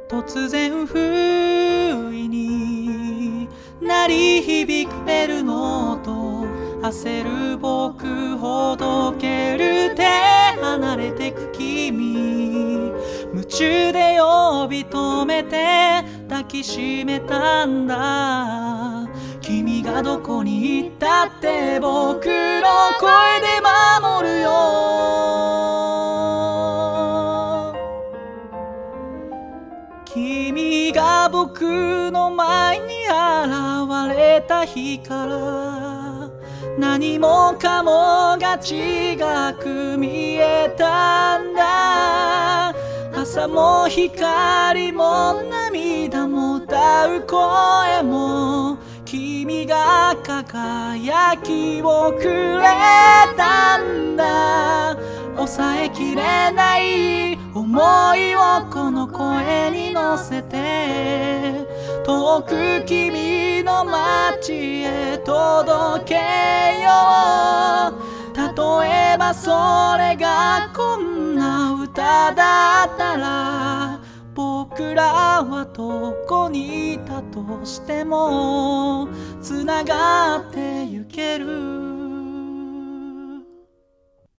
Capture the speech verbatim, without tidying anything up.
突然不意に鳴り響くベルの音、焦る僕ほどける手離れてく君、夢中で呼び止めて抱きしめたんだ。君がどこに行ったって僕の声で守るよ。君が僕の前に現れた日から何もかもが違く見えたんだ。朝も光も涙も歌う声も君が輝きをくれたんだ。抑えきれない思いをこの声に乗せて遠く君の街へ届けよう。例えばそれがこんな歌だったら、僕らはどこにいたとしてもつながってゆける。